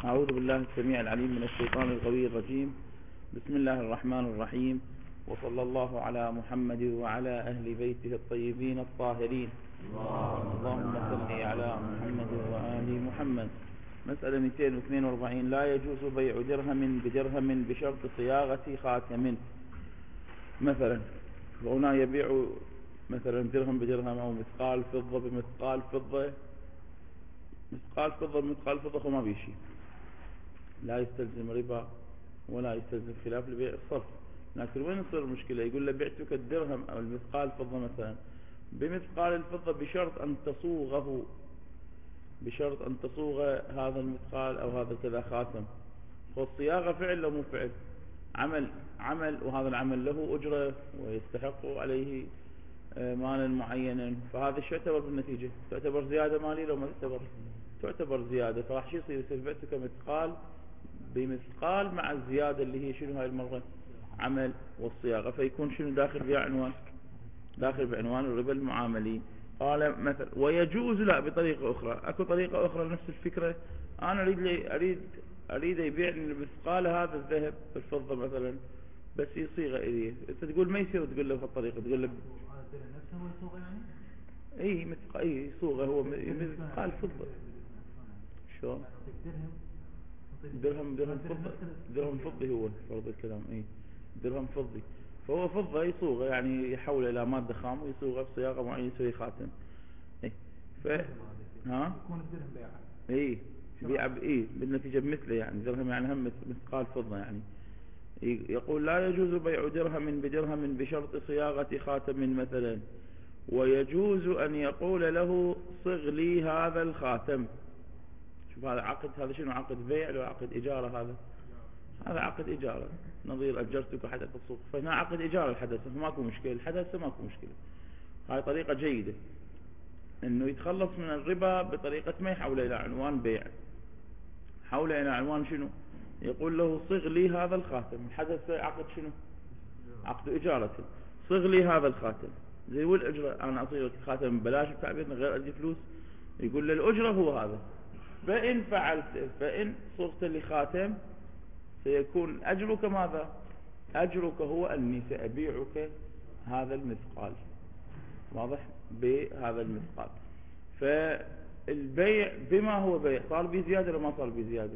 أعوذ بالله السميع العليم من الشيطان القوي الرجيم. بسم الله الرحمن الرحيم، وصلى الله على محمد وعلى أهل بيته الطيبين الطاهرين. اللهم صل على محمد وآل محمد. مسألة 242. لا يجوز بيع درهم بدرهم بشرط صياغة خاتم. مثلا هنا يبيع مثلا درهم بدرهم أو مثقال فضة بمثقال فضة، مثقال فضة بمثقال فضة، وما بيشي، لا يستلزم ربا ولا يستلزم خلاف لبيع الصرف. لكن وين يصير المشكلة؟ يقول له بعتك الدرهم أو المثقال فضة مثلا بمثقال الفضة بشرط أن تصوغه، بشرط أن تصوغ هذا المثقال أو هذا كذا خاتم. والصياغة فعل لو مو فعل، عمل وهذا العمل له أجرة ويستحق عليه مالا معينا، فهذا شو يعتبر بالنتيجة؟ تعتبر زيادة مالية لو ما تعتبر زيادة. فراح شو يصير بعتك مثقال بمثقال مع الزيادة اللي هي شنو هاي المرة؟ عمل والصياغة، فيكون شنو داخل بها عنوان؟ داخل بعنوان الربا المعاملي. قال مثلا ويجوز لا بطريقة أخرى. أكو طريقة أخرى لنفس الفكرة، أنا أريد يبيعني المثقال هذا الذهب الفضة مثلا، بس يصيغه إليه. أنت تقول ما يصير تقول له بهالطريقة، تقول له نفسه هو يصوغ يعني؟ اي مثقال، اي صوغه هو مثقال فضة. شلون؟ درهم فضة، درهم فضي هو فرض الكلام. اي درهم فضي، فهو فضة يصوغه يعني يحول الى مادة خام ويصوغه بصياغة معينة يسوي خاتم. اي ها يكون الدرهم بيعه. اي بيع بالنتيجة بمثله، يعني درهم يعني هم مثقال فضة يعني. يقول لا يجوز بيع درهم بدرهم بشرط صياغة خاتم مثلا، ويجوز أن يقول له صغ لي هذا الخاتم. شوف هذا عقد، هذا شنو عقد؟ بيع لو عقد إجارة؟ هذا عقد إجارة، نظير أجرتك حدث السوق، فهنا عقد إجارة الحدث، ماكو مشكلة، الحدث ماكو مشكلة. هاي طريقة جيدة انه يتخلص من الربا بطريقة ما يحوله الى عنوان بيع، حوله الى عنوان شنو؟ يقول له صغ لي هذا الخاتم. الحدث عقد شنو؟ عقد إجارة. صغ لي هذا الخاتم، زي والأجرة أنا أعطيك خاتم ببلاش بتعبيرنا غير أدي فلوس. يقول له الأجرة هو هذا، فإن فعلت، فإن صغت لي خاتم سيكون أجرك ماذا؟ أجرك هو أني سأبيعك هذا المثقال، واضح؟ بهذا المثقال. فالبيع بما هو بيع صار بزيادة ولا ما صار بزيادة؟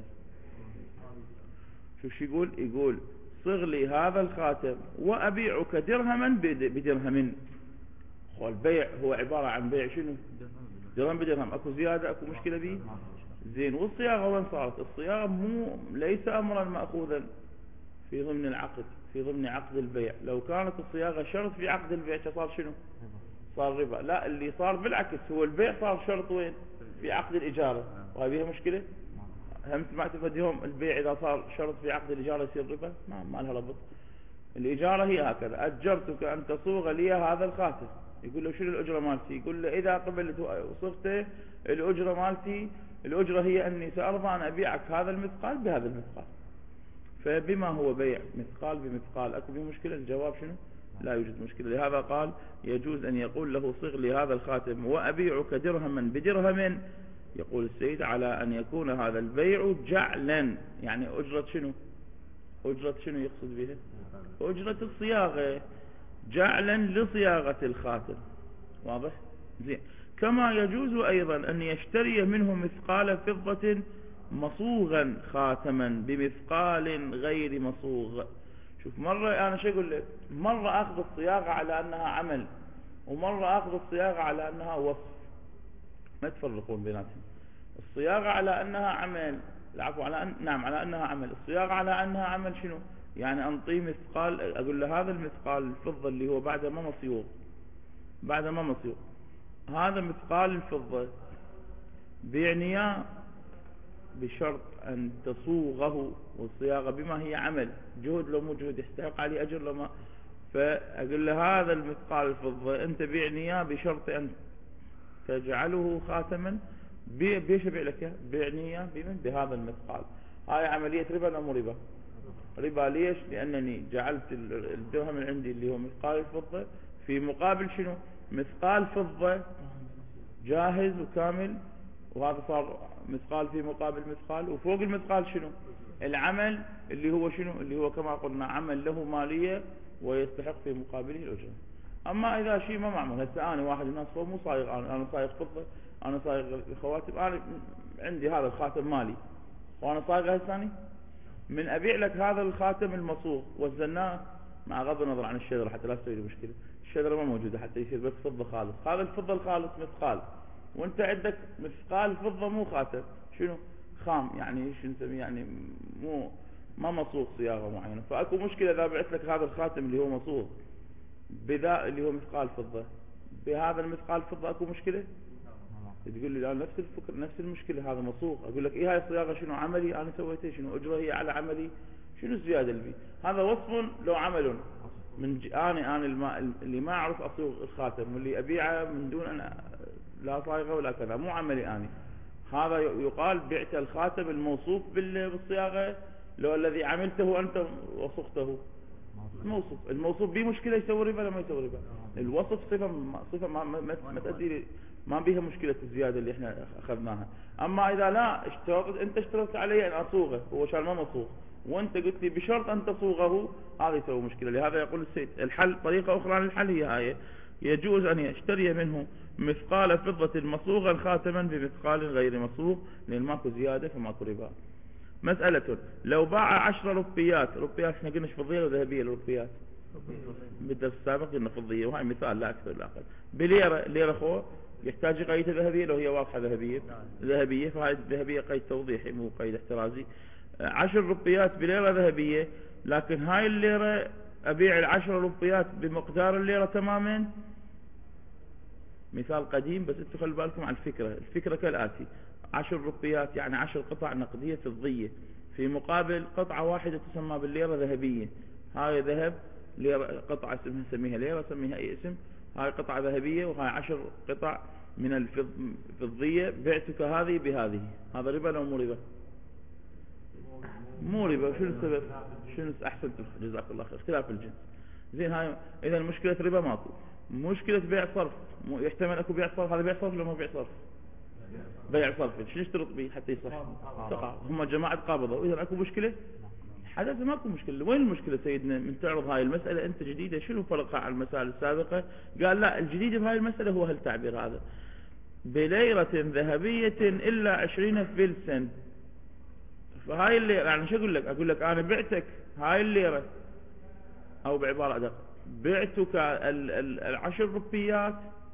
شو يقول؟ يقول صغ لي هذا الخاتم وأبيعك درهما بدرهم. والبيع هو عبارة عن بيع شنو؟ درهم بدرهم. أكو زيادة؟ أكو مشكلة به؟ زين. والصياغة وين صارت؟ الصياغة ليس أمرا مأخوذا في ضمن العقد، في ضمن عقد البيع. لو كانت الصياغة شرط في عقد البيع صار شنو؟ صار ربا. لا، اللي صار بالعكس، هو البيع صار شرط وين؟ في عقد الإجارة. وهي بها مشكلة؟ هم سمعت فديهم البيع إذا صار شرط في عقد الإجارة يصير ربا؟ ما لها ربط. الإجارة هي هكذا، أجرتك أن تصوغ لي هذا الخاتم. يقول له شنو الأجرة مالتي؟ يقول له إذا قبلت وصفته الأجرة مالتي، الأجرة هي أني سأرضى أن أبيعك هذا المثقال بهذا المثقال. فبما هو بيع مثقال بمثقال أكو به مشكلة؟ الجواب شنو؟ لا يوجد مشكلة. لهذا قال يجوز أن يقول له صغ لي هذا الخاتم وأبيعك درهما بدرهم. يقول السيد على أن يكون هذا البيع جعلا، يعني أجرة شنو؟ أجرة شنو يقصد بها؟ أجرة الصياغة، جعلا لصياغة الخاتم، واضح؟ زين. كما يجوز أيضا أن يشتري منه مثقال فضة مصوغا خاتما بمثقال غير مصوغ. شوف، مرة أنا شو أقول لك؟ مرة أخذ الصياغة على أنها عمل، ومرة أخذ الصياغة على أنها وصف، ما تفرقون بيناتهم. الصياغة على أنها عمل، العفو على نعم على أنها عمل. الصياغة على أنها عمل شنو؟ يعني أنطي مثقال، أقول له هذا المثقال الفضة اللي هو بعد ما مصيوغ، بعد ما مصيوغ، هذا مثقال الفضة بيعني بشرط أن تصوغه، والصياغة بما هي عمل، جهد لو مو جهد يستحق عليه أجر لو ما. فأقول له هذا المثقال الفضة أنت بيعني بشرط أن تجعله خاتما. بيش أبيع لك؟ بيعني بهذا المثقال. هاي عملية ربا ولا مو ربا؟ ربا. ليش؟ لأنني جعلت الدرهم اللي عندي اللي هو مثقال الفضة في مقابل شنو؟ مثقال فضة جاهز وكامل وهذا صار مثقال في مقابل مثقال، وفوق المثقال شنو؟ العمل اللي هو شنو؟ اللي هو كما قلنا عمل له مالية ويستحق في مقابله الأجرة. أما إذا شيء ما معمول، هسه أنا واحد من الناس مو صايغ، أنا صايغ فضة، أنا صايغ الخواتم، أنا عندي هذا الخاتم مالي وأنا صايغه هساني، من أبيع لك هذا الخاتم المصوغ وزناه، مع غض النظر عن الشذرة حتى لا تسوي لي مشكلة، الشذرة ما موجودة حتى يصير بس فضة خالص، هذا الفضة الخالص مثقال، وانت عندك مثقال فضة مو خاتم، شنو؟ خام، يعني شو نسميه، يعني ما مصوغ صياغة معينة. فأكو مشكلة إذا بعت لك هذا الخاتم اللي هو مصوغ بذا اللي هو مثقال فضة، بهذا المثقال فضة أكو مشكلة؟ تقول لي لا، نفس الفكر نفس المشكلة، هذا مصوغ. أقول لك إيه هاي الصياغة شنو عملي أنا سويته، شنو أجرة هي على عملي، شنو الزيادة اللي فيه؟ هذا وصف لو عمل من أنا اللي ما أعرف أصوغ الخاتم واللي أبيعه من دون أن لا صايغة ولا كذا، مو عملي أنا. هذا يقال بعت الخاتم الموصوف بالصياغة، لو الذي عملته أنت وصفته موصوف، الموصوف به مشكلة يسوي ربا ولا ما يسوي ربا؟ الوصف صفة ما تؤدي، ما بيها مشكلة الزيادة اللي احنا أخذناها. أما إذا لا أنت اشترطت علي أن أصوغه، هو شان ما مصوغ، وأنت قلت لي بشرط أن تصوغه، هذا يسوي مشكلة. لهذا يقول السيد الحل، طريقة أخرى للحل هي هاي، يجوز أن يشتري منه مثقال فضة مصوغا خاتما بمثقال غير مصوغ، لأن ماكو زيادة فماكو ربا. مسألة، لو باع 10 ربيات، احنا قلنا فضية وذهبية الربيات بالدرس السابق قلنا فضية، وهاي مثال لا أكثر لا أقل، بليرة، ليرة خو يحتاج قيد ذهبية، لو هي واضحة ذهبية فهاي الذهبية قيد توضيحي مو قيد احترازي. 10 ربيات بليرة ذهبية، لكن هاي الليرة أبيع 10 ربيات بمقدار الليرة تماما. مثال قديم بس انتوا خلوا بالكم على الفكرة كالآتي: 10 ربيات يعني 10 قطع نقدية فضية في مقابل قطعة واحدة تسمى بالليرة ذهبية. هاي ذهب ليرة، قطعة نسميها ليرة، سميها أي اسم، هاي قطعة ذهبية وهاي 10 قطع من الفضية، بعتك هذه بهذه، هذا ربا لو مو ربا؟ مو ربا. شنو السبب؟ شنو أحسنت جزاك الله خير، اختلاف الجنس. زين، هاي إذا مشكلة ربا ماكو. مشكلة بيع صرف، يحتمل اكو بيع صرف، هذا بيع صرف ولا ما بيع صرف؟ بيع صرف، شو نشترط به حتى يصح؟ تقع، هم جماعة قابضة، واذا اكو مشكلة حدث ماكو مشكلة. وين المشكلة سيدنا من تعرض هاي المسألة انت جديدة؟ شنو فرقها عن المسائل السابقة؟ قال لا، الجديد بهاي المسألة هو هالتعبير هذا: بليرة ذهبية الا 20 فلسا. فهاي الليرة يعني شو اقول لك انا بعتك هاي الليرة، او بعبارة ادق، بعتك 10 ربيات،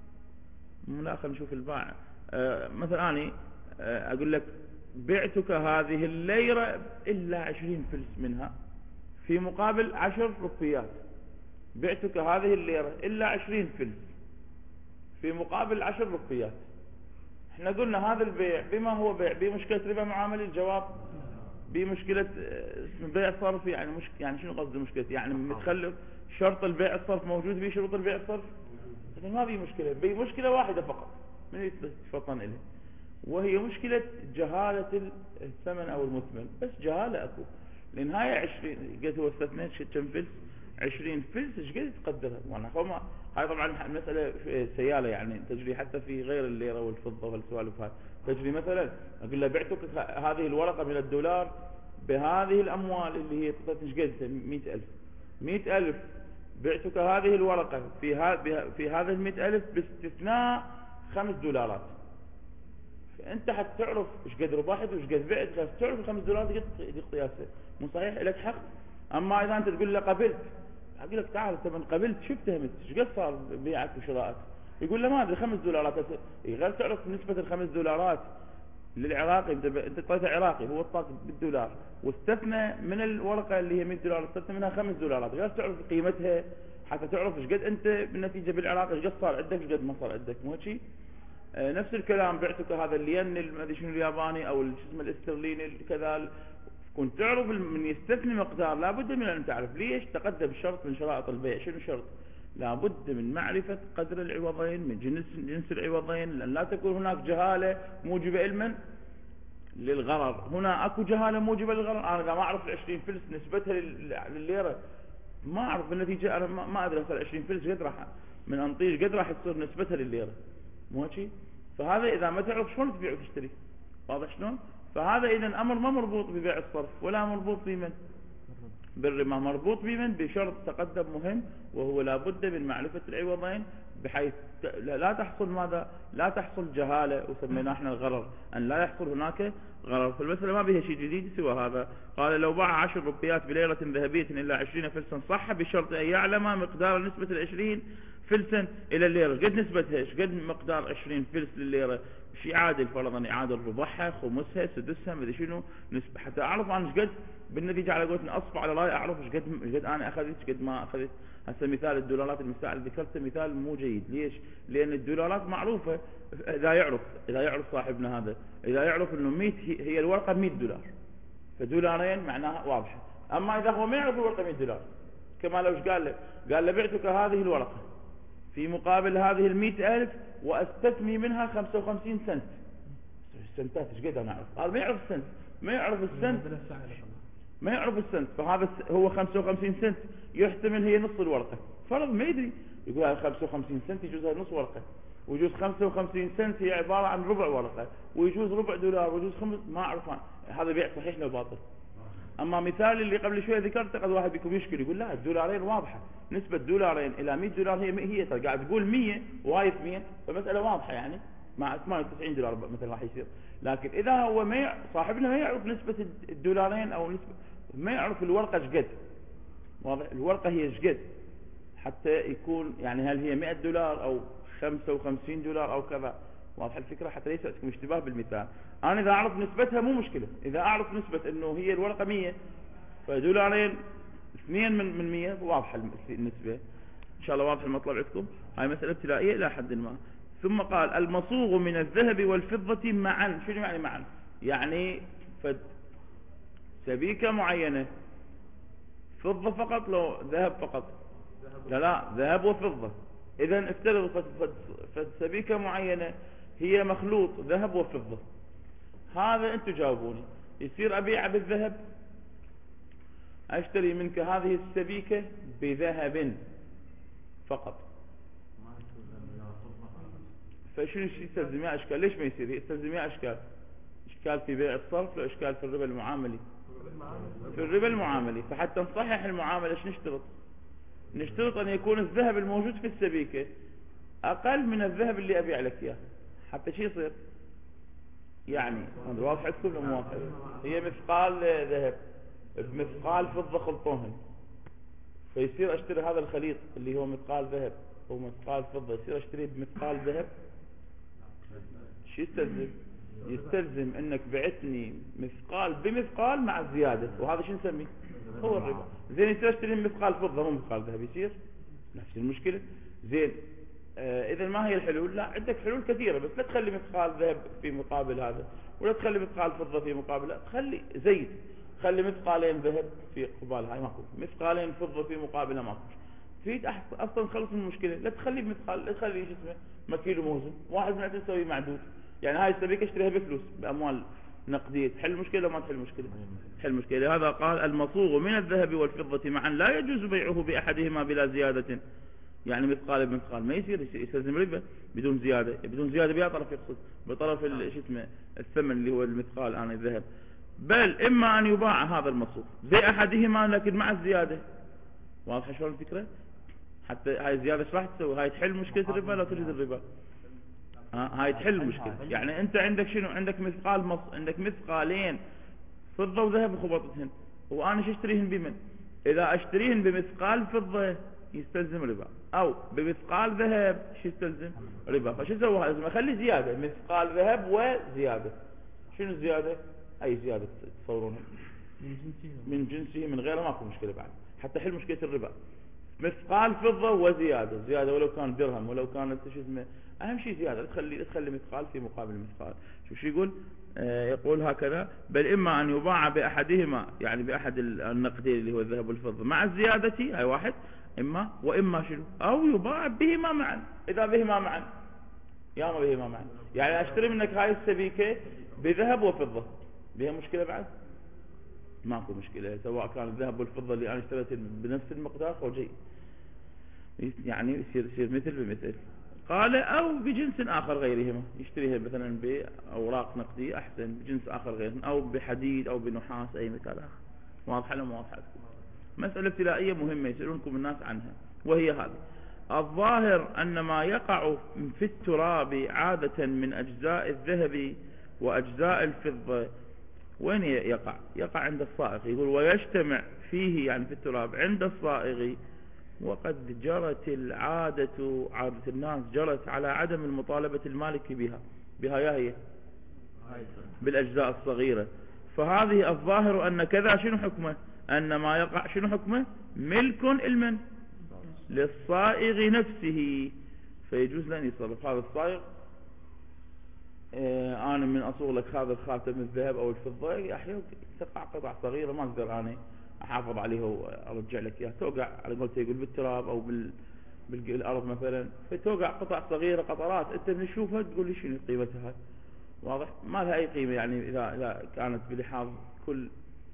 لا خلينا نشوف الباع. مثلا أنا أقول لك بعتك هذه الليرة إلا 20 فلس منها في مقابل 10 ربيات، بعتك هذه الليرة إلا 20 فلس في مقابل 10 ربيات. احنا قلنا هذا البيع بما هو بيع بمشكلة ربا معاملة. الجواب بمشكلة بيع صرف. يعني شنو قصد المشكلة؟ يعني متخلف شرط البيع الصرف موجود به شروط البيع الصرف، لكن ما بي مشكلة، بي مشكلة واحدة فقط من يتفطن إليه، وهي مشكلة جهالة الثمن أو المثمن. بس جهالة أكو، لأن هاي 20 قلت هو استثنيت كم فلس؟ 20 فلس ايش قد تقدرها؟ وانا فما هاي طبعا المسألة سيالة يعني تجري حتى في غير الليرة والفضة والسوالف هاي تجري. مثلا أقول له بعتك هذه الورقة من الدولار بهذه الأموال اللي هي ايش قد 100,000 بعتك هذه الورقة في هذا 100,000 باستثناء $5. فأنت حتى تعرف ايش قد ربحت وايش قد بعت، تعرف $5 قد قياسه، مو صحيح لك حق. أما إذا أنت تقول له قبلت، أقول لك تعال أنت من قبلت شو اتهمت؟ ايش قد صار بيعك وشرائك؟ يقول له ما أدري $5. غير تعرف نسبة $5 للعراقي، انت طيته عراقي هو الطاق بالدولار واستثنى من الورقة اللي هي $100 استثنى منها $5، غير تعرف قيمتها حتى تعرف ايش قد انت بالنتيجة بالعراق ايش قد صار عندك ايش قد ما صار عندك. مو هيك؟ نفس الكلام بعتك هذا الين ما ادري شنو الياباني او شو اسمه الاسترليني كذا، كنت تعرف من يستثني مقدار لابد من ان تعرف ليش تقدم شرط من شرائط البيع. شنو شرط؟ لابد من معرفة قدر العوضين من جنس العوضين، لأن لا تكون هناك جهالة موجبة علما للغرر. هنا اكو جهالة موجبة للغرر، انا اذا ما اعرف 20 فلس نسبتها للليرة ما اعرف بالنتيجة، انا ما ادري هسه 20 فلس قد راح من انطيش قد راح تصير نسبتها للليرة. مو هيك؟ فهذا إذا ما تعرف شلون تبيع وتشتري. واضح شلون؟ فهذا إذا أمر ما مربوط ببيع الصرف ولا مربوط بمن بالربا، مربوط بمن بشرط تقدم مهم، وهو لا بد من معرفة العوضين بحيث لا تحصل ماذا؟ لا تحصل جهالة، وسميناه احنا الغرر، أن لا يحصل هناك غرر. فالمسألة ما بها شيء جديد سوى هذا. قال لو باع 10 روبيات بليرة ذهبية إلا 20 فلسا صح بشرط أن يعلم مقدار نسبة 20 فلسا إلى الليرة. قد نسبتها ايش؟ قد مقدار 20 فلس للليرة؟ شيء عادل، فرضا يعادل ربعها، خمسها، سدسها، مدري شنو نسبة، حتى أعرف أنا ايش قد بالنتيجة على قولتنا أصبع على رأي، أعرف ايش قد أنا أخذت ايش قد ما أخذت. هسه مثال الدولارات المثال اللي ذكرته مثال مو جيد. ليش؟ لأن الدولارات معروفة، إذا يعرف صاحبنا هذا، إذا يعرف إنه 100 هي الورقة 100 دولار، فدولارين معناها واضحة. أما إذا هو ما يعرف الورقة 100 دولار، كما لو قال له بعتك هذه الورقة في مقابل هذه 100,000 وأستثمي منها 55 سنت. السنتات ايش قد أنا أعرف؟ هذا ما يعرف السنت، ما يعرف السنت، فهذا هو 55 سنت يحتمل هي نص الورقة، فرض ما يدري، يقول هذا 55 سنت يجوز هذا نص ورقة، ويجوز 55 سنت هي عبارة عن ربع ورقة، ويجوز ربع دولار، ويجوز ما أعرف هذا بيع صحيح لو باطل. أما مثال اللي قبل شوية ذكرته، قد واحد بيكون يشكل يقول لا الدولارين واضحة، نسبة دولارين إلى 100 دولار هي قاعد تقول 100 وهاي 100، فمسألة واضحة يعني مع 98 دولار مثلا راح يصير. لكن إذا هو صاحبنا ما يعرف نسبة الدولارين أو نسبة، ما يعرف الورقة ايش قد، واضح الورقة هي ايش قد، حتى يكون يعني هل هي 100 دولار أو 55 دولار أو كذا. واضح الفكرة؟ حتى ليس عندكم اشتباه بالمثال. أنا إذا أعرف نسبتها مو مشكلة، إذا أعرف نسبة إنه هي الورقة 100 فدولارين 2 من 100 واضحة النسبة. إن شاء الله واضح المطلب عندكم. هاي مسألة ابتدائية إلى حد ما. ثم قال المصوغ من الذهب والفضة معا. شنو يعني معا؟ يعني سبيكة معينة فضة فقط لو ذهب فقط؟ لا ذهب وفضة. إذن افترضوا فسبيكة معينة هي مخلوط ذهب وفضة، هذا أنتم جاوبوني. يصير أبيع بالذهب، أشتري منك هذه السبيكة بذهب فقط، فشنو يستلزم يا أشكال؟ ليش ما يصير؟ يستلزم يا أشكال؟ إشكال في بيع الصرف لو إشكال في الربا المعاملي؟ في الربا المعاملي. فحتى نصحح المعاملة ايش نشترط؟ نشترط أن يكون الذهب الموجود في السبيكة أقل من الذهب اللي أبيع لك إياه، حتى شي يصير يعني هذا واضح عندكم ولا مو واضح؟ هي مثقال ذهب بمثقال فضة خلطوهن، فيصير أشتري هذا الخليط اللي هو مثقال ذهب ومثقال فضة، يصير أشتريه بمثقال ذهب. شو يستلزم؟ يستلزم انك بعتني مثقال بمثقال مع الزيادة، وهذا شو نسميه؟ هو الربا. زين يصير اشتري مثقال فضة مو مثقال ذهب، يصير نفس المشكلة. زين اذا ما هي الحلول؟ لا عندك حلول كثيرة، بس لا تخلي مثقال ذهب في مقابل هذا، ولا تخلي مثقال فضة في مقابل، لا تخلي زيد، خلي مثقالين ذهب في قبال هاي ماكو، مثقالين فضة في مقابلها ماكو. في اصلا خلص من المشكلة. لا تخلي بمثقال، لا تخلي شو اسمه مكيل وموزن، واحد من عندنا تسوي معدود. يعني هاي السبيكة اشتريها بفلوس بأموال نقدية، تحل المشكلة وما تحل المشكلة؟ تحل المشكلة. هذا قال المصوغ من الذهب والفضة معا لا يجوز بيعه بأحدهما بلا زيادة. يعني مثقال بمثقال ما يصير، يستلزم ربا بدون زيادة. بدون زيادة بأي طرف يقصد؟ بطرف شو اسمه الثمن اللي هو المثقال عن الذهب. بل إما أن يباع هذا المصوغ بأحدهما لكن مع الزيادة. واضح شلون الفكرة؟ حتى هاي الزيادة ايش راح تسوي؟ هاي تحل مشكلة الربا لا تريد الربا؟ هاي تحل المشكلة. يعني انت عندك شنو؟ عندك مثقال عندك مثقالين فضة وذهب وخبطتهن، وانا شو اشتريهن بمن؟ اذا اشتريهن بمثقال فضة يستلزم ربا، او بمثقال ذهب شو يستلزم؟ ربا. فشو سوى؟ لازم اخلي زيادة، مثقال ذهب وزيادة. شنو الزيادة؟ اي زيادة تصورونها؟ من جنسه، من غيره ماكو مشكلة بعد، حتى حل مشكلة الربا. مثقال فضة وزيادة، زيادة ولو كان درهم ولو كانت شو اسمه، اهم شيء زيادة، تخلي مثقال في مقابل مثقال. شو يقول؟ يقول هكذا: بل اما ان يباع باحدهما، يعني باحد النقدين اللي هو الذهب والفضة مع الزيادة، هاي واحد، واما شنو؟ او يباع بهما معا. اذا بهما معا، يا ما بهما معا، يعني اشتري منك هاي السبيكة بذهب وفضة، بها مشكلة بعد؟ ماكو مشكلة، سواء كان الذهب والفضة اللي انا اشتريت بنفس المقدار او جيد، يعني يصير مثل بمثل. قال أو بجنس آخر غيرهما، يشتريها مثلا بأوراق نقدية أحسن بجنس آخر غيرهم، أو بحديد أو بنحاس أي مثال آخر. واضح لهم واضح لكم؟ مسألة ابتدائية مهمة يسألونكم الناس عنها، وهي هذه: الظاهر أن ما يقع في التراب عادة من أجزاء الذهب وأجزاء الفضة وين يقع؟ يقع عند الصائغ. يقول ويجتمع فيه يعني في التراب عند الصائغ، وقد جرت العادة، عادة الناس جرت على عدم المطالبة المالك بها هي بالأجزاء الصغيرة. فهذه الظاهر أن كذا شنو حكمه؟ أن ما يقع شنو حكمه؟ ملك المن للصائغ نفسه، فيجوز لأن يصرف هذا الصائغ. أنا من أصوغ لك هذا الخاتم الذهب أو الفضة، يحيى تقع قطع صغيرة ما أقدر أنا أحافظ عليه وأرجع لك إياه، توقع على قولته يقول بالتراب أو بالأرض مثلا، فتوقع قطع صغيرة قطرات، أنت من تشوفها تقول لي شنو قيمتها هاي؟ واضح؟ ما لها أي قيمة يعني إذا كانت بلحاظ كل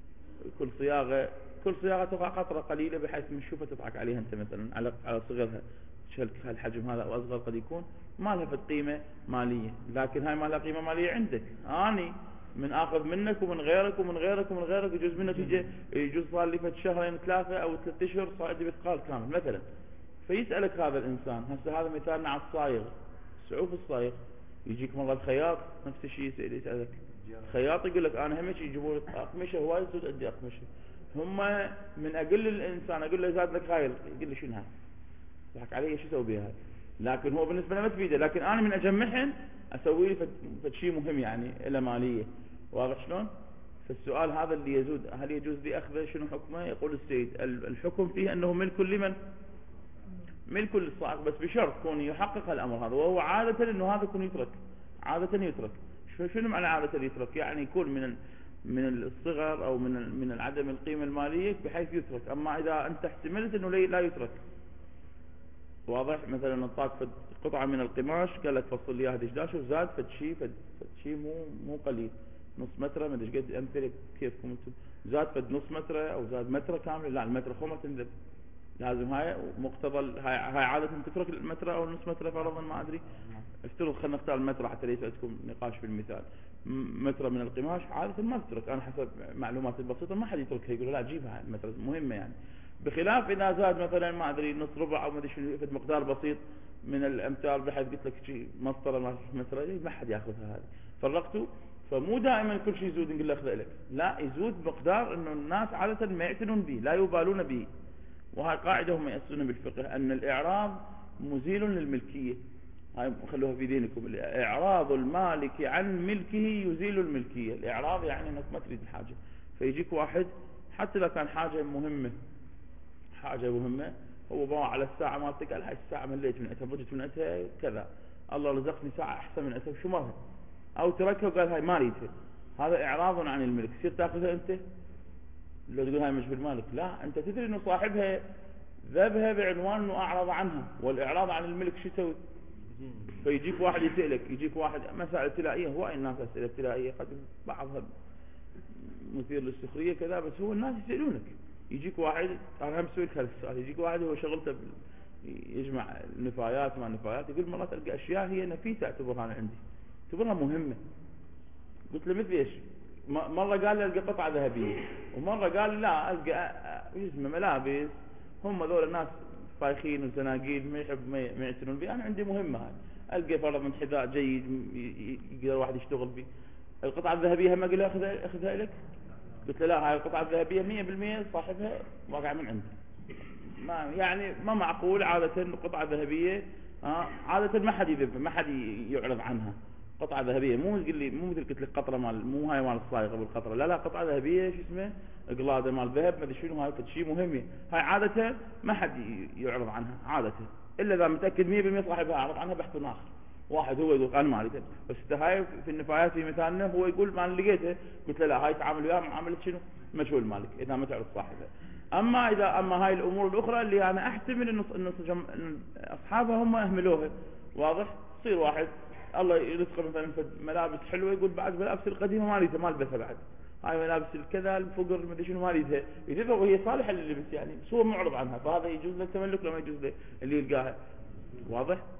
صياغة تقع قطرة قليلة بحيث من تشوفها تضحك عليها أنت مثلا على صغرها، الحجم هذا أو أصغر قد يكون، ما لها قيمة مالية. لكن هاي ما لها قيمة مالية عندك، أني من آخذ منك ومن غيرك ومن غيرك ومن غيرك، يجوز منك يجوز صار لي فد شهرين 3 أو 3 أشهر صار عندي مثقال كامل مثلا. فيسألك هذا الإنسان، هسه هذا مثالنا على الصايغ، سعوف الصايغ، يجيك مرة الخياط نفس الشيء يسألك خياط، يقول لك أنا همش يجيبوا لك أقمشة هواي صوت عندي أقمشة، هم من أقل الإنسان أقول له زاد لك هاي، يقول لي شنو هاي؟ ضحك علي شو اسوي بها؟ لكن هو بالنسبه له ما تفيده، لكن انا من اجمعهن اسوي لي فد شيء مهم يعني له ماليه. واضح شلون؟ فالسؤال هذا اللي يزود هل يجوز لي اخذه شنو حكمه؟ يقول السيد الحكم فيه انه ملك لمن؟ ملك للصاحب، بس بشرط كون يحقق الامر هذا، وهو عاده انه هذا يكون يترك، عاده يترك. شنو معنى عاده يترك؟ يعني يكون من الصغر او من العدم القيمه الماليه بحيث يترك. اما اذا انت احتملت انه لا يترك، واضح؟ مثلا انطاك فد قطعه من القماش قال لك فصل لي اياها دشداش وزاد فد شيء مو قليل، نص متر ما ادري قد امثله كيفكم انتم، زاد فد نص متر او زاد متر كامل، لا المتر خو ما تنذب، لازم هاي مقتضى هاي عاده تترك المتر او النص متر فرضا ما ادري، افترض خلينا نختار المتر حتى ليس عندكم نقاش في المثال، متر من القماش عاده ما تترك، انا حسب معلوماتي البسيطه ما حد يتركها، يقول لا جيبها هاي المتر مهمه يعني. بخلاف إذا زاد مثلا ما أدري نص ربع أو ما أدري شنو في مقدار بسيط من الأمتار، بحيث قلت لك شيء مسطرة ما حد يأخذها هذه، فرقته. فمو دائما كل شيء يزود نقول له أخذ لك، لا، يزود مقدار إنه الناس عادة ما يعتنون به، لا يبالون به. وهاي قاعدة هم يأسون بالفقه، أن الإعراض مزيل للملكية، هاي خلوها في دينكم، إعراض المالك عن ملكه يزيل الملكية. الإعراض يعني أنك ما تريد الحاجة، فيجيك واحد حتى إذا كان حاجة مهمة هو باع على الساعة مالتك، قال هاي الساعة مليت من أتها، ضجت من أتها كذا، الله رزقني ساعة أحسن من أتها، شو مرها؟ أو تركها وقال هاي ما ريتها، هذا إعراض عن الملك. تصير تأخذها أنت؟ لو تقول هاي مش بالمالك، لا، أنت تدري إنه صاحبها ذبها بعنوان إنه أعرض عنها، والإعراض عن الملك شو يسوي؟ فيجيك واحد يسألك، يجيك واحد مسائل ابتلائية، هواي الناس أسئلة ابتلائية قد بعضها مثير للسخرية كذا، بس هو الناس يسألونك. يجيك واحد، انا هم مسوي لك هالسؤال، يجيك واحد هو شغلته يجمع النفايات ما نفايات، يقول مرات القى اشياء هي نفيسه اعتبرها انا عندي، اعتبرها مهمه. قلت له مثل ايش؟ مره قال لي القى قطعه ذهبيه، ومره قال لي لا القى جزمه ملابس، هم ذول الناس فايخين وزناقيل ما يحب ما يعتنون بي، انا عندي مهمه هاي، القى فرض من حذاء جيد يقدر واحد يشتغل به. القطعه الذهبيه هم قال اخذها لك؟ قلت له لا، هاي القطعة الذهبية 100% صاحبها واقع من عندي، ما معقول عادة القطعة الذهبية عادة ما حد يذبها، ما حد يعرض عنها. قطعة ذهبية مو تقول لي، مو مثل قلت لك قطرة مو هاي مال الصايغة بالقطرة، لا قطعة ذهبية شو اسمه قلادة مال ذهب ما ادري شنو، هاي شيء مهم، هاي عادة ما حد يعرض عنها عادة، الا اذا متأكد 100% صاحبها اعرض عنها بحث اخر. واحد هو يقول انا ما اريدها، بس هاي في النفايات في مثالنا هو يقول ما انا لقيتها، قلت له لا، هاي تعامل وياها معامله شنو؟ مجهول مالك اذا ما تعرف صاحبها. اما هاي الامور الاخرى اللي انا احتمل ان اصحابها هم اهملوها، واضح؟ يصير واحد الله يرزقه مثلا ملابس حلوه، يقول بعد ملابس القديمه ما اريدها، ما البسها بعد، هاي ملابس الكذا الفقر ما ادري شنو ما اريدها، يذبها وهي صالحه لللبس يعني، بس هو معرض عنها، فهذا يجوز له التملك لما يجوز له اللي يلقاها. واضح؟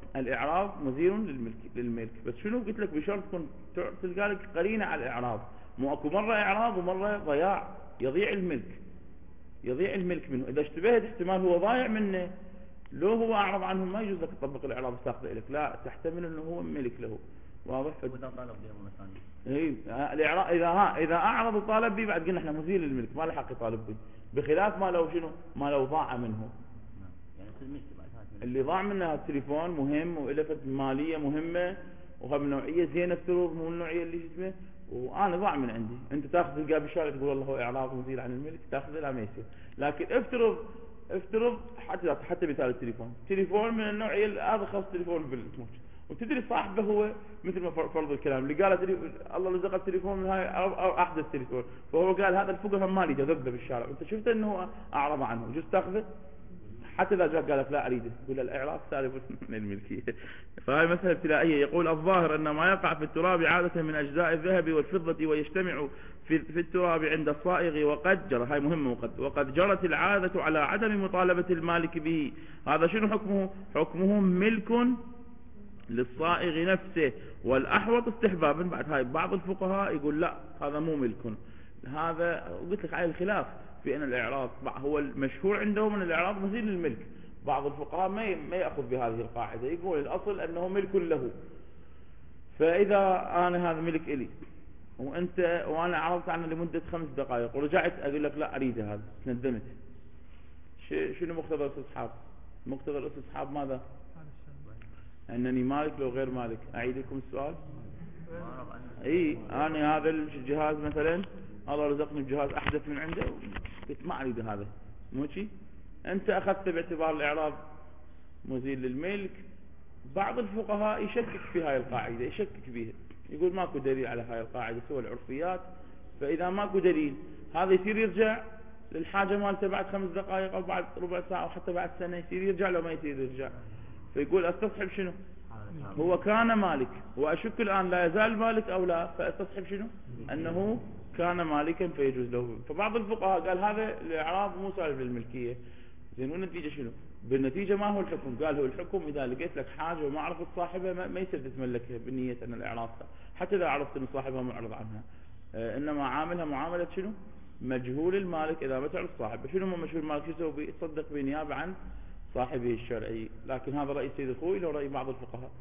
الإعراض مزيل للملك. بس شنو قلت لك؟ بشرط تكون تلقى لك قرينة على الإعراض، مو أكو مرة إعراض ومرة ضياع، يضيع الملك منه. إذا اشتبهت احتمال هو ضايع منه، لو هو أعرض عنه ما يجوز لك تطبق الإعراض وتاخذه لك، لا تحتمل أنه هو ملك له. واضح؟ وإذا طالب به مرة ثانية. الإعراض إذا أعرض وطالب به بعد قلنا احنا مزيل للملك، ما له حق يطالب به، بخلاف ما لو شنو؟ ما لو ضاع منه. يعني يصير ملك بعد هذا. اللي ضاع منه التليفون مهم وإلفت مالية مهمة وهم نوعية زينة افترض، مو النوعية اللي اسمه، وأنا ضاع من عندي، أنت تاخذ تلقاه بالشارع تقول والله هو إعراض مزيل عن الملك، تاخذه لا ما يصير. لكن افترض حتى مثال تليفون من النوعية هذا خاص تليفون بالسموش، وتدري صاحبه هو مثل ما فرض الكلام اللي قال الله رزق التليفون من هاي أو أحدث تليفون، فهو قال هذا الفقه مالي جذبه بالشارع، أنت شفت أنه أعرض عنه وجوز تاخذه، حتى إذا جاء قال لك لا أريده، يقول الإعراض سالب من الملكية. فهي مسألة ابتلائية. يقول الظاهر أن ما يقع في التراب عادة من أجزاء الذهب والفضة ويجتمع في التراب عند الصائغ وقد جرى، هاي مهمة، وقد جرت العادة على عدم مطالبة المالك به. هذا شنو حكمه؟ حكمه ملك للصائغ نفسه، والأحوط استحبابا. بعد هاي بعض الفقهاء يقول لا هذا مو ملك. هذا قلت لك على الخلاف في أن الإعراض هو المشهور عندهم أن الإعراض مزيل للملك. بعض الفقهاء ما يأخذ بهذه القاعدة، يقول الأصل أنه ملك له. فإذا أنا هذا ملك إلي وأنا عرضت عنه لمدة 5 دقائق ورجعت أقول لك لا أريد هذا، ندمت، شنو مقتضى الاستصحاب؟ مقتضى الاستصحاب ماذا؟ أنني مالك لو غير مالك. أعيد لكم السؤال. أنا هذا الجهاز مثلا الله رزقني بجهاز أحدث من عنده، قلت ما أريد هذا، مو شي؟ أنت أخذت باعتبار الإعراض مزيل للملك. بعض الفقهاء يشكك في هاي القاعدة، يشكك بها، يقول ماكو دليل على هاي القاعدة سوى العرفيات. فإذا ماكو دليل هذا يصير يرجع للحاجة مالته بعد 5 دقائق أو بعد ربع ساعة أو حتى بعد سنة، يصير يرجع لو ما يصير يرجع. فيقول استصحب شنو؟ هو كان مالك وأشك الآن لا يزال مالك أو لا، فاستصحب شنو؟ أنه كان مالكا فيجوز له. فبعض الفقهاء قال هذا الإعراض مو سالب للملكية. زين، والنتيجة شنو؟ بالنتيجة ما هو الحكم؟ قال هو الحكم إذا لقيت لك حاجة وما عرفت صاحبها ما يصير تتملكها بالنية أن الإعراض، حتى إذا عرفت أن صاحبها معرض عنها، إنما عاملها معاملة شنو؟ مجهول المالك. إذا ما تعرف صاحبه شنو مجهول المالك يسوي؟ يتصدق بنيابة عن صاحبه الشرعي. لكن هذا رأي السيد الخوئي لو رأي بعض الفقهاء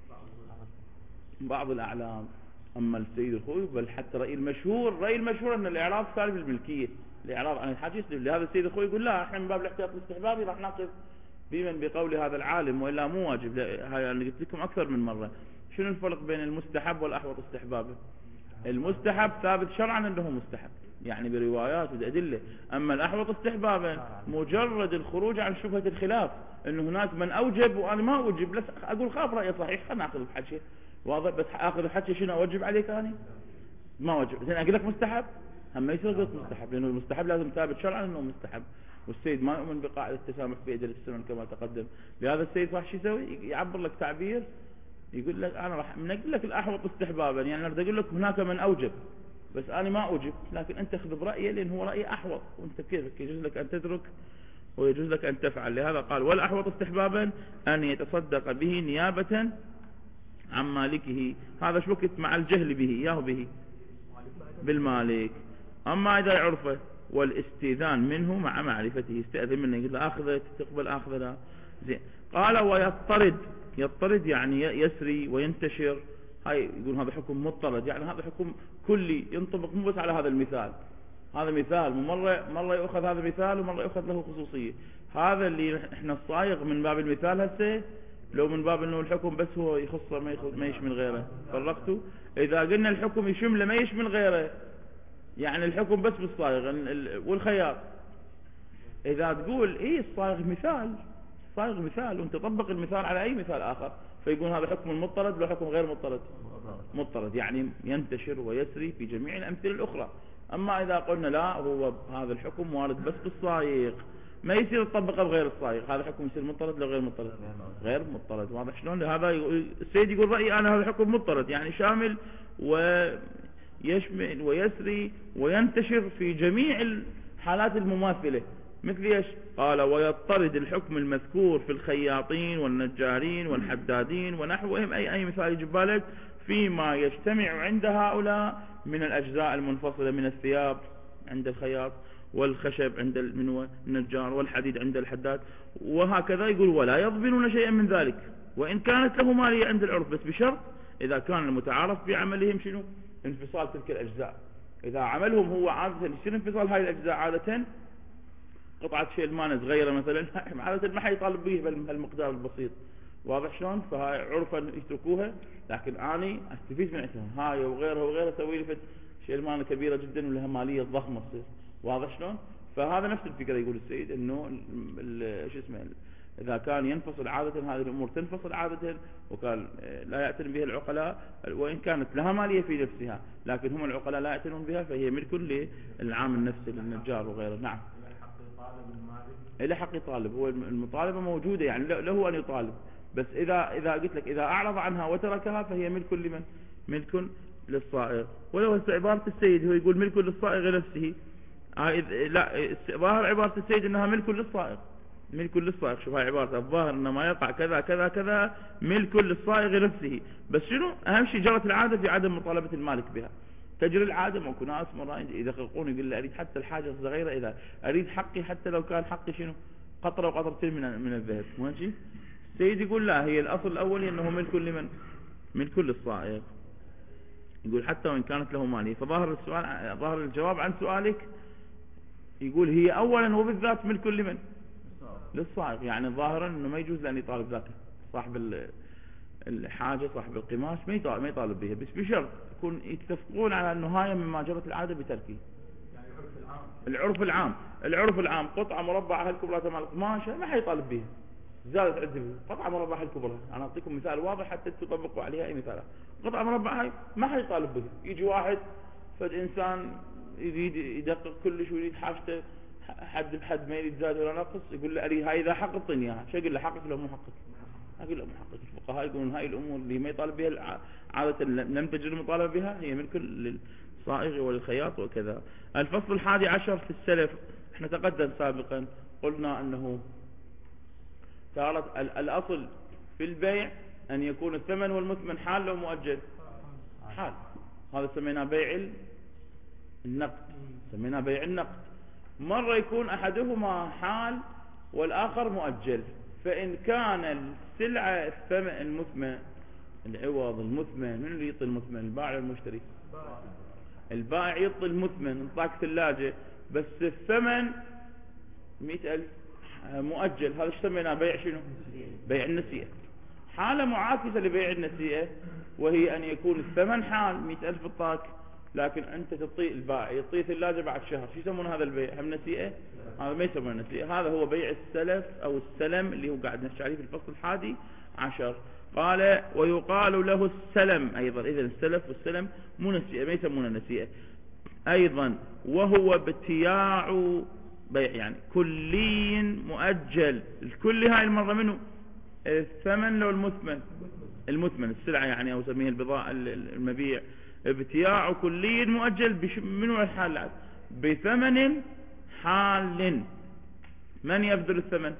بعض الأعلام. أما السيد الخوئي بل حتى رأي المشهور أن الإعراض سالب الملكية، الإعراض عن الحاجة يسلب. لهذا السيد الخوئي يقول لا، احنا من باب الاحتياط الاستحبابي راح ناخذ بقول هذا العالم وإلا مو واجب. هاي أنا قلت لكم أكثر من مرة شنو الفرق بين المستحب والأحوط استحبابا. المستحب ثابت شرعا أنه مستحب، يعني بروايات وأدلة. أما الأحوط استحبابا مجرد الخروج عن شبهة الخلاف، أنه هناك من أوجب وأنا ما أوجب، بس أقول خاف رأي صحيح خلنا نأخذ الحكي واضح، بس أخذ الحكي شنو أوجب عليك أنا؟ ما أوجب. زين أقول لك مستحب، هم يصير قلت مستحب، لأنه المستحب لازم ثابت شرعا أنه مستحب. والسيد ما يؤمن بقاعدة التسامح في أجل السنن كما تقدم. لهذا السيد راح شو يسوي؟ يعبر لك تعبير يقول لك أنا راح منقل لك الأحوط استحبابا، يعني أنا أقول لك هناك من أوجب بس أنا ما أوجب، لكن أنت خذ برأيه لأن هو رأي أحوط، وأنت كيفك يجوز لك أن تترك ويجوز لك أن تفعل. لهذا قال والأحوط استحبابا أن يتصدق به نيابة عن مالكه. هذا شو وقت مع الجهل به ياه به بالمالك. أما إذا عرفه والاستئذان منه مع معرفته، يستأذن منه يقول له أخذت تقبل أخذنا. زين. قال يضطرد يعني يسري وينتشر. هاي يقول هذا حكم مضطرد، يعني هذا حكم كلي ينطبق مو بس على هذا المثال. هذا مثال مرة يأخذ هذا مثال ومرة يأخذ له خصوصية. هذا اللي احنا الصايغ من باب المثال هسه، لو من باب انه الحكم بس هو يخصه ما يشمل غيره. فرقتوا؟ اذا قلنا الحكم يشمل ما يشمل غيره، يعني الحكم بس بالصايغ والخيار. اذا تقول الصايغ مثال وانت تطبق المثال على اي مثال اخر، فيقول هذا حكم مضطرد لو حكم غير مضطرد، يعني ينتشر ويسري في جميع الامثله الاخرى. اما اذا قلنا لا، هو هذا الحكم وارد بس بالصايغ، ما يصير تطبقه بغير الصايغ، هذا حكم يصير مضطرد لو غير مضطرد. واضح شلون؟ لهذا السيد يقول رأيي انا هذا الحكم مضطرد، يعني شامل ويشمل ويسري وينتشر في جميع الحالات المماثله. مثل ايش؟ قال ويضطرد الحكم المذكور في الخياطين والنجارين والحدادين ونحوهم، أي مثال يجب بالك فيما يجتمع عند هؤلاء من الأجزاء المنفصلة من الثياب عند الخياط، والخشب عند النجار، والحديد عند الحداد، وهكذا. يقول ولا يضمنون شيئا من ذلك وإن كانت له مالية عند العرف، بس بشرط إذا كان المتعارف بعملهم شنو؟ انفصال تلك الأجزاء. إذا عملهم هو عادة يصير انفصال هاي الأجزاء عادة قطعة شيء المانة صغيرة مثلا، عادة ما حيطالب به بهالمقدار البسيط، واضح شلون؟ فهاي عرفا يتركوها، لكن أني أستفيد من عندهم هاي وغيرها وغيرها، أسوي لي شيء المانة كبيرة جدا ولها مالية ضخمة تصير، واضح شلون؟ فهذا نفس الفكرة يقول السيد انه شو اسمه اذا كان ينفصل عادة هذه الامور تنفصل عادة، وكان لا يعتني بها العقلاء، وان كانت لها مالية في نفسها لكن هم العقلاء لا يعتنون بها، فهي ملك للعامل نفسه للنجار وغيره. نعم إلى حق يطالب، هو المطالبة موجودة يعني له أن يطالب، بس إذا قلت لك إذا أعرض عنها وتركها فهي ملك لمن؟ ملك للصائغ. ولو عبارة السيد هو يقول ملك للصائغ نفسه، لا ظاهر عبارة السيد انها ملك للصائغ، ملك للصائغ. شوف هاي عبارة الظاهر ان ما يقع كذا كذا كذا ملك للصائغ نفسه، بس شنو اهم شيء؟ جرت العادة في عدم مطالبة المالك بها. تجري العادة، ماكو ناس مرة يدققون يقول لي اريد حتى الحاجة الصغيرة، اذا اريد حقي حتى لو كان حقي شنو؟ قطرة وقطرتين من الذهب، ماشي؟ السيد يقول لا، هي الاصل الاولي انه ملك لمن؟ ملك للصائغ. يقول حتى وإن كانت له مالية. فظاهر السؤال، ظاهر الجواب عن سؤالك يقول هي أولا وبالذات ملك لمن؟ للصائغ. يعني ظاهرا أنه ما يجوز أن يطالب ذاته صاحب الحاجة، صاحب القماش ما يطالب بها، بس بشرط يكون يتفقون على أنه هاي مما جرت العادة بتركه. يعني العرف العام قطعة مربعة هالكبرى تمام القماشة ما حيطالب بها، زادت عندهم قطعة مربعة الكبرى. أنا أعطيكم مثال واضح حتى تطبقوا عليها أي مثال. قطعة مربعة هاي ما حيطالب بها، يجي واحد فد إنسان يريد يدقق كلش ويريد حاجته حد بحد، ما يريد زاد ولا نقص، يقول له أريد هاي إذا حق اعطيني إياها. شو يقول له؟ حقك ولا مو حقك؟ أقول له مو حقك. الفقهاء يقولون هاي الأمور اللي ما يطالب بها عادة لم تجد المطالبة بها هي ملك للصائغ وللخياط وكذا. الفصل 11 في السلف. احنا تقدم سابقا قلنا أنه صارت الأصل في البيع أن يكون الثمن والمثمن حال أو مؤجل؟ حال. هذا سميناه بيع النقد، سميناه بيع النقد. مرة يكون أحدهما حال والآخر مؤجل. فإن كان السلعة الثمن المثمن العوض المثمن، من اللي يعطي المثمن؟ البائع المشتري؟ البائع يعطي المثمن، انطاك ثلاجة بس الثمن 100,000 مؤجل. هذا سميناه بيع شنو؟ بيع النسيئة. حالة معاكسة لبيع النسيئة وهي أن يكون الثمن حال 100,000 الطاك، لكن أنت تعطي البائع يعطيه ثلاجة بعد شهر. شو يسمون هذا البيع؟ هم نسيئة؟ هذا ما يسمونه نسيئة، هذا هو بيع السلف أو السلم اللي هو قاعد نحكي عليه في الفصل 11. قال ويقال له السلم أيضا. إذن السلف والسلم مو نسيئة، ما يسمونه نسيئة أيضا. وهو ابتياع بيع يعني كلي مؤجل. الكل هاي المرة منه الثمن لو المثمن؟ المثمن السلعة يعني، أو سميه البضاعة المبيع. ابتياع كلي مؤجل منه الحال بثمن حال. من يبذل الثمن؟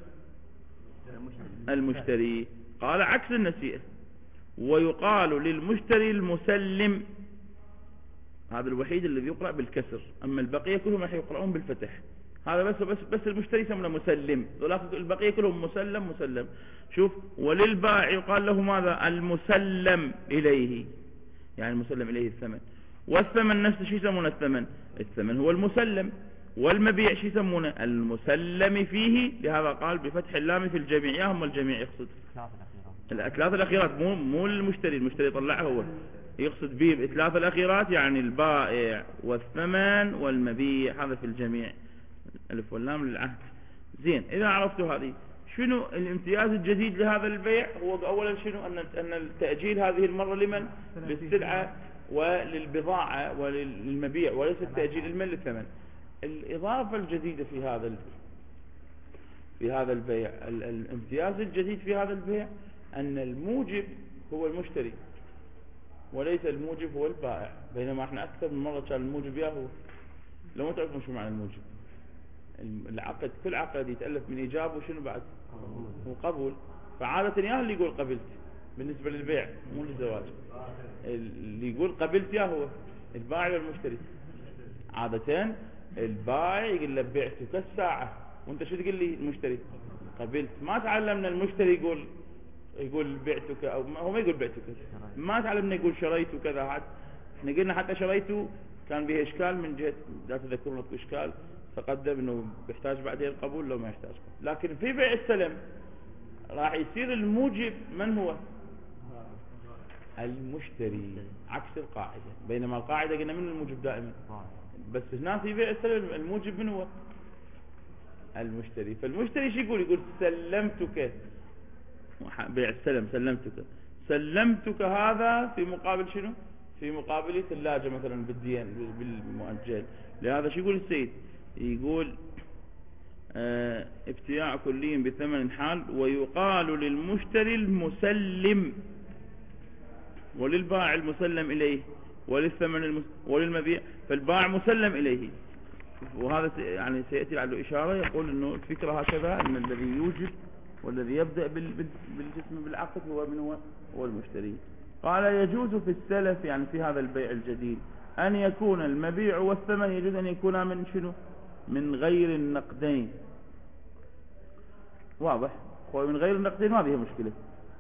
المشتري. قال عكس النسيئة. ويقال للمشتري المسلم. هذا الوحيد الذي يقرأ بالكسر، أما البقية كلهم راح يقرؤون بالفتح. هذا بس المشتري يسمونه مسلم، البقية كلهم مسلم. شوف وللبائع يقال له ماذا؟ المسلم إليه، يعني المسلم إليه الثمن. والثمن نفسه شو يسمونه؟ الثمن هو المسلم. والمبيع شو يسمونه؟ المسلم فيه. لهذا قال بفتح اللام في الجميع. يا هم الجميع يقصد الثلاث الأخيرات، مو المشتري طلعه هو، يقصد به الثلاث الأخيرات يعني البائع والثمن والمبيع، هذا في الجميع، الف واللام للعهد. زين، إذا عرفتوا هذه شنو الامتياز الجديد لهذا البيع؟ هو أولا شنو؟ أن التأجيل هذه المرة لمن؟ للسلعة وللبضاعة وللمبيع، وليس التأجيل المن للثمن. الإضافة الجديدة في هذا البيع، الامتياز الجديد في هذا البيع أن الموجب هو المشتري وليس الموجب هو البائع. بينما احنا أكثر من مرة كان الموجب ياهو. لو ما تعرفون شو معنى الموجب، العقد كل عقد يتألف من إيجاب وشنو بعد وقبول. فعادة يا اللي يقول قبلت بالنسبة للبيع مو للزواج، اللي يقول قبلت يا هو البائع والمشتري. عادة البائع يقول له بعتك الساعة، وانت شو تقول لي المشتري قبلت. ما تعلمنا المشتري يقول بعتك، او هو ما يقول بعتك، ما تعلمنا يقول شريت وكذا. احنا قلنا حتى شريت كان به اشكال من جهة لا تذكرون اكو اشكال فقدم انه بيحتاج بعدين قبول لو ما يحتاج قبول. لكن في بيع السلم راح يصير الموجب من هو؟ المشتري، عكس القاعدة. بينما القاعدة قلنا من الموجب دائما، بس هنا في بيع السلم الموجب من هو؟ المشتري. فالمشتري شو يقول سلمتك، بيع السلم سلمتك هذا في مقابل شنو؟ في مقابل ثلاجة مثلا بالدين بالمؤجل. لهذا شو يقول السيد؟ يقول ابتياع كلي بثمن حال، ويقال للمشتري المسلم وللبائع المسلم إليه وللثمن وللمبيع. فالبائع مسلم إليه، وهذا يعني سيأتي على إشارة يقول إنه الفكرة هكذا، أن الذي يوجب والذي يبدأ بالجسم بالعقد هو من هو المشتري. قال يجوز في السلف، يعني في هذا البيع الجديد، أن يكون المبيع والثمن يجوز أن يكون من شنو؟ من غير النقدين. واضح؟ من غير النقدين ما فيها مشكلة.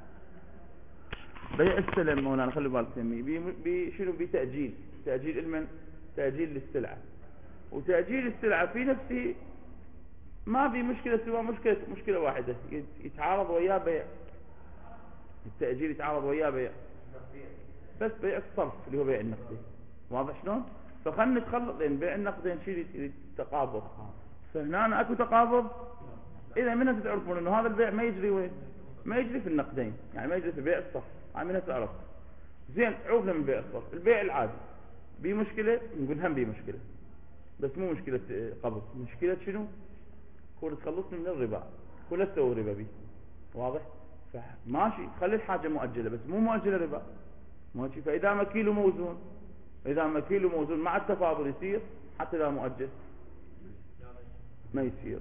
بيع السلم هنا نخلي بالك سميه بشنو؟ بتأجيل. تأجيل المن؟ تأجيل للسلعة. وتأجيل السلعة في نفسه ما في مشكلة سوى مشكلة واحدة، يتعارض وياه بيع. التأجيل يتعارض وياه بيع، بس بيع الصرف اللي هو بيع النقدين. واضح شلون؟ فخلنا نتخلط بين بيع النقدين شيء التقابض. فهنا اكو تقابض. اذا منها تعرفون انه هذا البيع ما يجري وين؟ ما يجري في النقدين، يعني ما يجري في بيع الصرف. منها تعرف زين. عوفنا من بيع الصرف. البيع العادي بيه مشكلة، نقول هم بيه مشكلة، بس مو مشكلة قبض. مشكلة شنو؟ هو تخلصنا من الربا، كله تسوي ربا بيه. واضح؟ فماشي خلي الحاجة مؤجلة، بس مو مؤجلة ربا ماشي. فإذا مكيل موزون، إذا مكيل موزون مع التفاضل يصير، حتى إذا مؤجل ما يصير.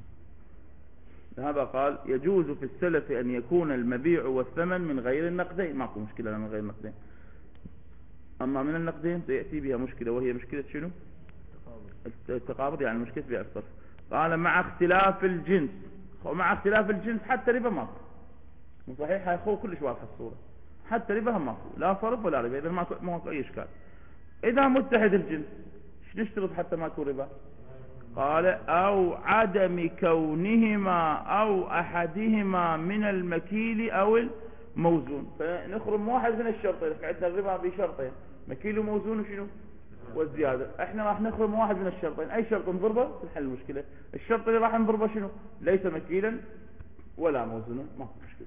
لهذا قال يجوز في السلف أن يكون المبيع والثمن من غير النقدين. ماكو مشكلة من غير النقدين. أما من النقدين سيأتي بها مشكلة، وهي مشكلة شنو؟ التقابض، يعني مشكلة بيع الصرف. قال مع اختلاف الجنس. ومع اختلاف الجنس حتى ربا ماكو. مو صحيح؟ هاي خو كلش واضحة الصورة. حتى ربا هم ماكو، لا صرف ولا ربا، إذا ماكو أي إشكال. إذا متحد الجنس شو نشترط حتى ماكو ربا؟ قال أو عدم كونهما أو أحدهما من المكيل أو الموزون. فنخرم واحد من الشرطين. عندنا الربا بشرطين، مكيل وموزون وشنو؟ والزيادة. احنا راح نخرم واحد من الشرطين. أي شرط نضربه تنحل المشكلة. الشرط اللي راح نضربه شنو؟ ليس مكيلا ولا موزونا، ماكو مشكلة.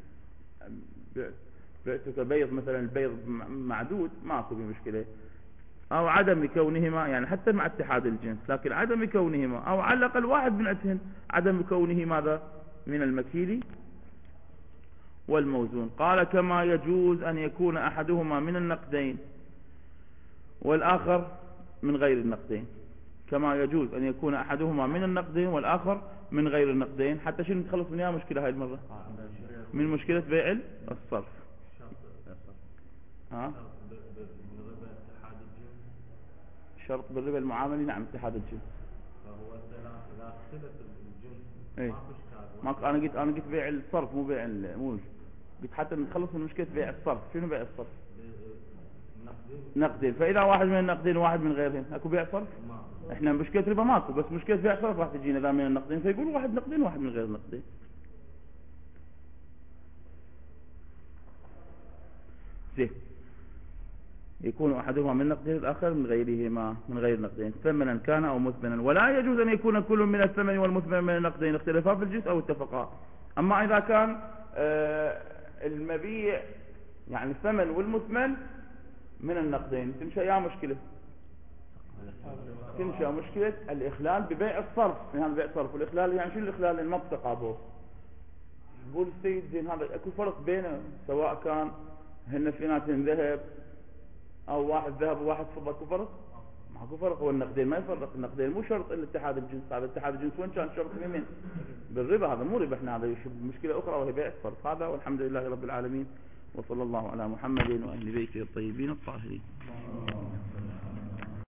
بعتك بيض مثلا، البيض معدود ماكو بمشكلة. أو عدم كونهما، يعني حتى مع اتحاد الجنس، لكن عدم كونهما أو على الأقل واحد من عندهن عدم كونه ماذا؟ من المكيل والموزون. قال كما يجوز أن يكون أحدهما من النقدين والآخر من غير النقدين. كما يجوز أن يكون أحدهما من النقدين والآخر من غير النقدين. حتى شنو نتخلص منها مشكلة هاي المرة؟ من مشكلة بيع الصرف. شرط بالربا المعاملي، نعم اتحاد الجنس. فهو لا اختلف الجنس. ايه ماكو. انا قلت بيع الصرف مو بيع مو قلت حتى نتخلص من مشكلة بيع الصرف. شنو بيع الصرف؟ نقدين. فإذا واحد من النقدين وواحد من غيرهم اكو بيع صرف؟ احنا مشكلة ربا ماكو، بس مشكلة بيع صرف راح تجينا اذا من النقدين، فيقول واحد نقدين وواحد من غير النقدين. زين. يكون أحدهما من نقدين الآخر من غيرهما من غير نقدين، ثمنا كان أو مثمنا. ولا يجوز أن يكون كل من الثمن والمثمن من النقدين اختلفا في الجنس أو اتفقا. أما إذا كان المبيع يعني الثمن والمثمن من النقدين تمشى يا مشكلة، تمشى مشكلة الإخلال ببيع الصرف. يعني بيع الصرف والإخلال يعني شو الإخلال؟ المنطقة بوه. يقول السيد زين هذا أكو فرق بينه، سواء كان هن اثنيناتهم ذهب أو واحد ذهب وواحد فضة، أكو فرق؟ ماكو فرق. هو النقدين ما يفرق، النقدين مو شرط الا اتحاد الجنس. هذا اتحاد الجنس وين كان شرط اليمين بالربا، هذا مو ربا. احنا هذا يشوف مشكله اخرى وهي بيع الفرق. هذا والحمد لله رب العالمين، وصلى الله على محمد وأهل بيته الطيبين الطاهرين.